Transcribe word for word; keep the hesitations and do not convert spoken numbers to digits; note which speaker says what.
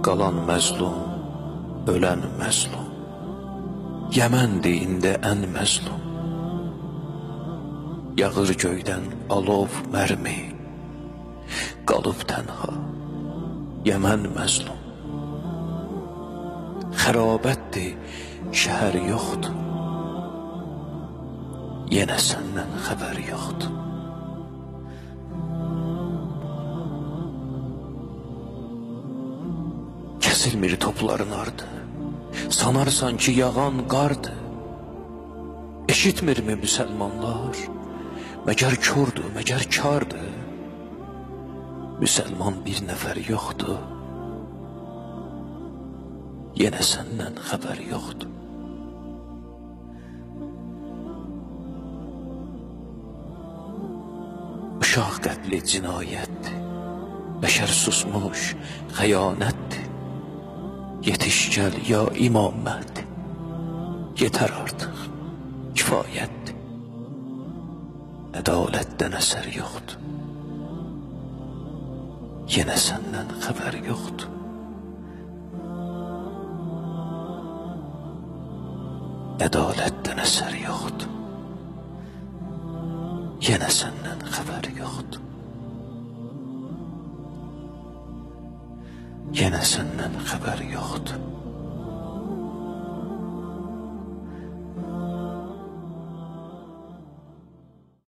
Speaker 1: qalan məzlum, ölən məzlum. Yəməndir indi ən məzlum. Yağır göydən alov mərmi, qalıb tənha, Yəmən məzlum. Xərabətdir, şəhər yoxdur, yenə səndən xəbər yoxdur. Kəsilmir topların ardı, sanarsan ki yağan qardır. Eşitmirmi müsəlmanlar, məgər kördür, məgər kardır. Müsəlman bir nəfər yoxdur, yenə səndən xəbər yoxdur. Uşaq qətli cinayətdir, bəşər susmuş xəyanətdir. Yetiş gəl ya İmam Məhdi, yetər artıq, kifayətdir. Ədalətdən əsər yoxdur, yenə səndən xəbər yoxdur. Ədalətdən əsər yoxdur, yenə səndən xəbər yoxdur. Yenə səndən xəbər yoxdur.